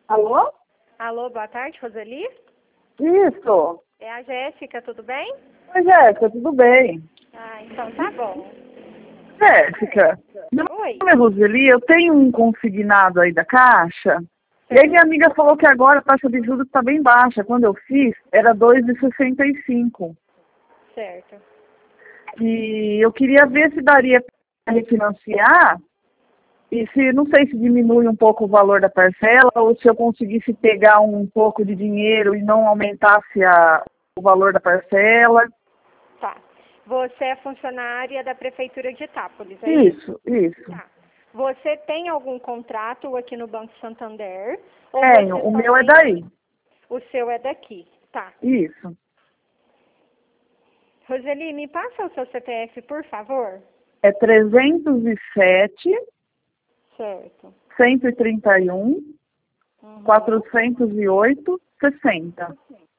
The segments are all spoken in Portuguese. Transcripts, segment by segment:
Alô? Alô, boa tarde, Roseli? Isso. É a Jéssica, tudo bem? Oi, Jéssica, tudo bem? Ah, então tá bom. Jéssica, meu Oi. nome é Roseli, eu tenho um consignado aí da Caixa. E aí minha amiga falou que agora a taxa de juros está bem baixa. Quando eu fiz, era 2,65. Certo. E eu queria ver se daria para refinanciar. E se, não sei se diminui um pouco o valor da parcela ou se eu conseguisse pegar um pouco de dinheiro e não aumentasse o valor da parcela. Tá. Você é funcionária da Prefeitura de Itápolis, é isso? Isso. Tá. Você tem algum contrato aqui no Banco Santander? Ou Tenho, você o só meu é tem... daí. O seu é daqui. Tá. Isso. Roseli, me passa o seu CPF, por favor? É 307, Certo. 131, 408, 60.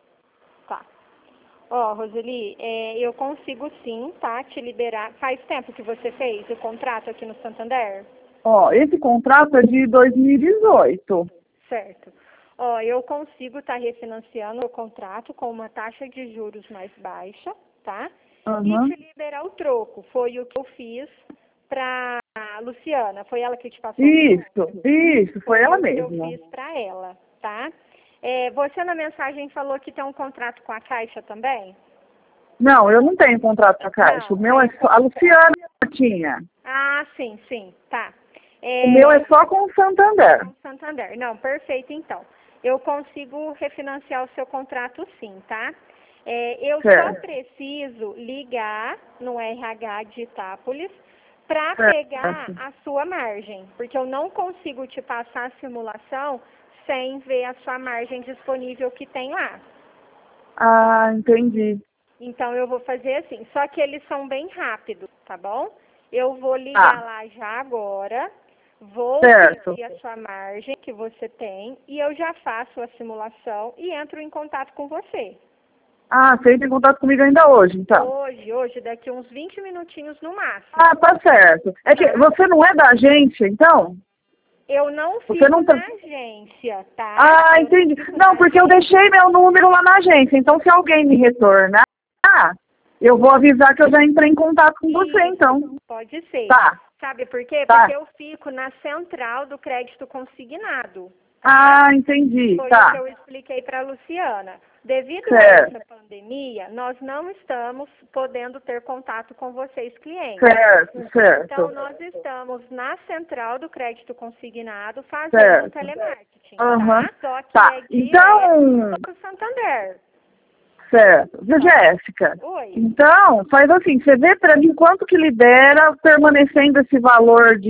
Tá. Ó, Roseli, eu consigo sim, tá, te liberar. Faz tempo que você fez o contrato aqui no Santander? Ó, esse contrato é de 2018. Certo. Ó, eu consigo estar refinanciando o contrato com uma taxa de juros mais baixa, tá? E Aham. te liberar o troco. Foi o que eu fiz pra Luciana. Foi ela que te passou o troco? Isso, foi ela O que eu mesma. fiz pra ela, tá? Você na mensagem falou que tem um contrato com a Caixa também? Não, eu não tenho contrato com a Caixa. O Não, meu é só, a Luciana tinha. Ah, sim, sim, tá. O meu é só com o Santander. Com Santander. Não, perfeito, então. Eu consigo refinanciar o seu contrato sim, tá? Eu só Certo. preciso ligar no RH de Itápolis para pegar Certo. a sua margem, porque eu não consigo te passar a simulação sem ver a sua margem disponível que tem lá. Ah, entendi. Então eu vou fazer assim, só que eles são bem rápidos, tá bom? Eu vou ligar Tá. lá já agora, vou Certo. pedir a sua margem que você tem e eu já faço a simulação e entro em contato com você. Ah, você entra em contato comigo ainda hoje, então. Hoje, daqui uns 20 minutinhos no máximo. Ah, tá certo. É que você não é da agência, então? Eu não Você fico não tá... na agência, tá? Ah, Eu não entendi. fico Não, na porque eu agência. deixei meu número lá na agência. Então, se alguém me retornar, eu vou avisar que eu já entrei em contato com você, então. Isso, pode ser. Tá, Sabe por quê? Porque tá. eu fico na central do crédito consignado, tá? Ah, entendi. Foi o que Tá. eu expliquei para a Luciana. Devido a Certo, essa pandemia, nós não estamos podendo ter contato com vocês, clientes. certo, Então, certo, nós estamos na central do crédito consignado fazendo o certo. telemarketing, Aham. tá? Só que Tá. é direto Então, para o Santander. certo. Jéssica, Oi. então, faz assim, você vê pra mim quanto que libera permanecendo esse valor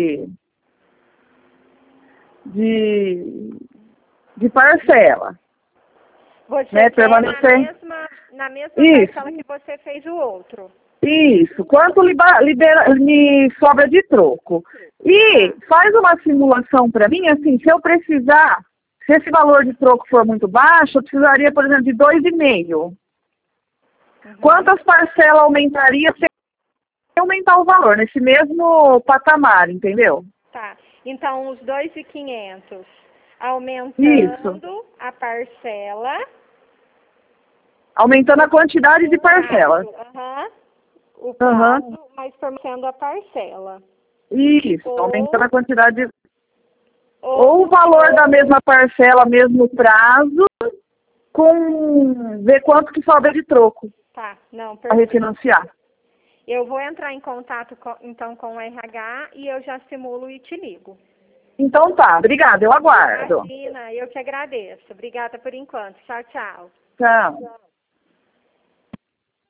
de, de parcela, Você né? quer Permanecer. na mesma Isso, parcela que você fez o outro. isso. Quanto me sobra de troco. E Tá. faz uma simulação para mim, assim, se eu precisar, se esse valor de troco for muito baixo, eu precisaria, por exemplo, de 2,5. Quantas parcelas aumentaria se eu aumentar o valor nesse mesmo patamar, entendeu? Tá. Então, os 2.500 Isso. aumentando a parcela. Aumentando a quantidade de parcelas. Aham. O Aham. prazo, mas fornecendo a parcela. Isso. Ou, Aumentando a quantidade. ou Ou o valor da mesma parcela, mesmo prazo, com ver quanto que sobra de troco tá, não, para perfeito. refinanciar. Eu vou entrar em contato então com o RH e eu já simulo e te ligo. Então tá, obrigada, eu aguardo. Imagina, eu que agradeço. Obrigada por enquanto. Tchau, tchau. Tchau.